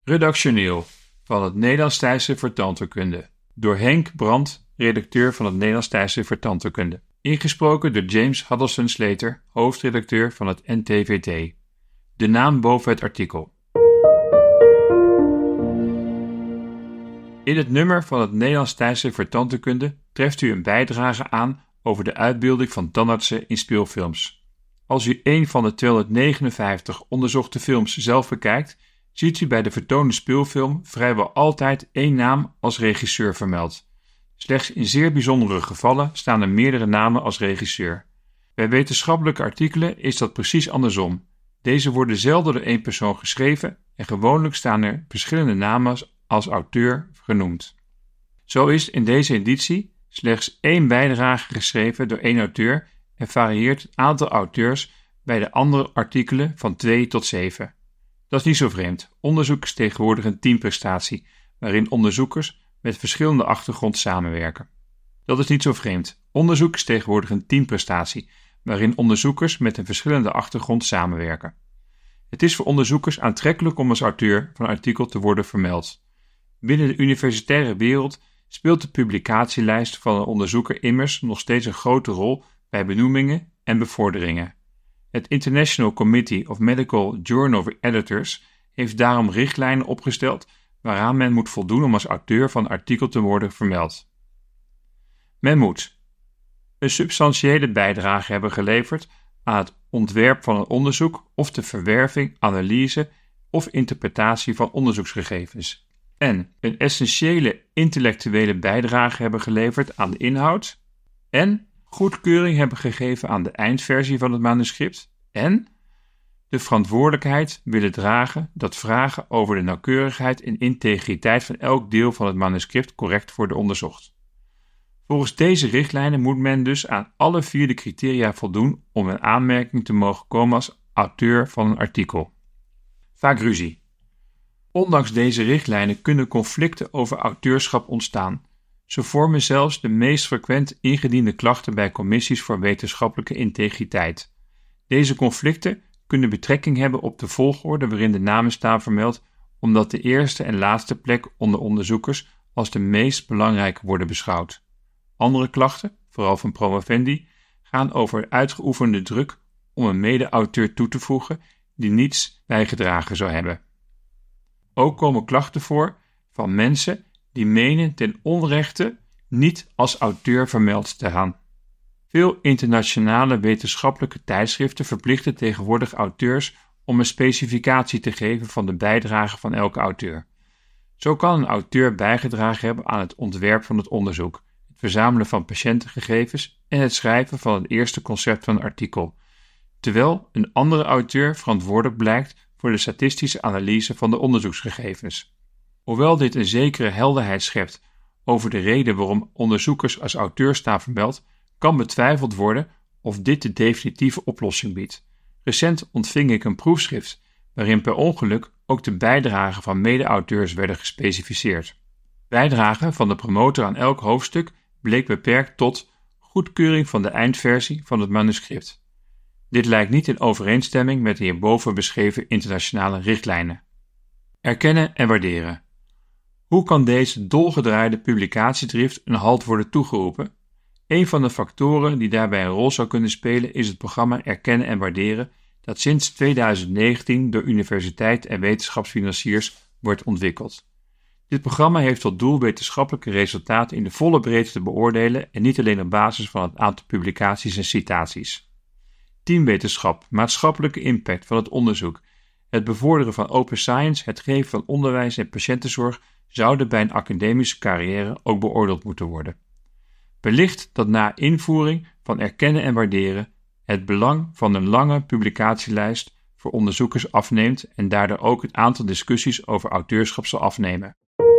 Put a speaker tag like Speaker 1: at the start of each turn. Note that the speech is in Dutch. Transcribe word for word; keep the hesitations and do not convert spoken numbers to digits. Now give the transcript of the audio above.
Speaker 1: Redactioneel van het Nederlands Tijdschrift voor Tandheelkunde door Henk Brandt, redacteur van het Nederlands Tijdschrift voor Tandheelkunde. Ingesproken door James Huddleston Slater, hoofdredacteur van het N T V T. De naam boven het artikel. In het nummer van het Nederlands Tijdschrift voor Tandheelkunde treft u een bijdrage aan over de uitbeelding van tandartsen in speelfilms. Als u een van de tweehonderdnegenenvijftig onderzochte films zelf bekijkt, ziet u bij de vertoonde speelfilm vrijwel altijd één naam als regisseur vermeld. Slechts in zeer bijzondere gevallen staan er meerdere namen als regisseur. Bij wetenschappelijke artikelen is dat precies andersom. Deze worden zelden door één persoon geschreven en gewoonlijk staan er verschillende namen als auteur genoemd. Zo is in deze editie slechts één bijdrage geschreven door één auteur en varieert het aantal auteurs bij de andere artikelen van twee tot zeven. Dat is niet zo vreemd. Onderzoek is tegenwoordig een teamprestatie, waarin onderzoekers met verschillende achtergrond samenwerken. Dat is niet zo vreemd. Onderzoek is tegenwoordig een teamprestatie, waarin onderzoekers met een verschillende achtergrond samenwerken. Het is voor onderzoekers aantrekkelijk om als auteur van een artikel te worden vermeld. Binnen de universitaire wereld speelt de publicatielijst van een onderzoeker immers nog steeds een grote rol bij benoemingen en bevorderingen. Het International Committee of Medical Journal Editors heeft daarom richtlijnen opgesteld waaraan men moet voldoen om als auteur van een artikel te worden vermeld. Men moet een substantiële bijdrage hebben geleverd aan het ontwerp van een onderzoek of de verwerving, analyse of interpretatie van onderzoeksgegevens en een essentiële intellectuele bijdrage hebben geleverd aan de inhoud en goedkeuring hebben gegeven aan de eindversie van het manuscript en de verantwoordelijkheid willen dragen dat vragen over de nauwkeurigheid en integriteit van elk deel van het manuscript correct worden onderzocht. Volgens deze richtlijnen moet men dus aan alle vier de criteria voldoen om een aanmerking te mogen komen als auteur van een artikel. Vaak ruzie. Ondanks deze richtlijnen kunnen conflicten over auteurschap ontstaan. Ze vormen zelfs de meest frequent ingediende klachten bij commissies voor wetenschappelijke integriteit. Deze conflicten kunnen betrekking hebben op de volgorde waarin de namen staan vermeld, omdat de eerste en laatste plek onder onderzoekers als de meest belangrijke worden beschouwd. Andere klachten, vooral van promovendi, gaan over uitgeoefende druk om een mede-auteur toe te voegen die niets bijgedragen zou hebben. Ook komen klachten voor van mensen die menen ten onrechte niet als auteur vermeld te gaan. Veel internationale wetenschappelijke tijdschriften verplichten tegenwoordig auteurs om een specificatie te geven van de bijdrage van elke auteur. Zo kan een auteur bijgedragen hebben aan het ontwerp van het onderzoek, het verzamelen van patiëntengegevens en het schrijven van het eerste concept van een artikel, terwijl een andere auteur verantwoordelijk blijkt voor de statistische analyse van de onderzoeksgegevens. Hoewel dit een zekere helderheid schept over de reden waarom onderzoekers als auteur staan vermeld, kan betwijfeld worden of dit de definitieve oplossing biedt. Recent ontving ik een proefschrift waarin per ongeluk ook de bijdragen van mede-auteurs werden gespecificeerd. Bijdrage van de promotor aan elk hoofdstuk bleek beperkt tot goedkeuring van de eindversie van het manuscript. Dit lijkt niet in overeenstemming met de hierboven beschreven internationale richtlijnen. Erkennen en waarderen. Hoe kan deze dolgedraaide publicatiedrift een halt worden toegeroepen? Een van de factoren die daarbij een rol zou kunnen spelen is het programma Erkennen en Waarderen dat sinds tweeduizend negentien door universiteit en wetenschapsfinanciers wordt ontwikkeld. Dit programma heeft tot doel wetenschappelijke resultaten in de volle breedte te beoordelen en niet alleen op basis van het aantal publicaties en citaties. Teamwetenschap, maatschappelijke impact van het onderzoek, het bevorderen van open science, het geven van onderwijs en patiëntenzorg zouden bij een academische carrière ook beoordeeld moeten worden. Wellicht dat na invoering van erkennen en waarderen het belang van een lange publicatielijst voor onderzoekers afneemt en daardoor ook het aantal discussies over auteurschap zal afnemen.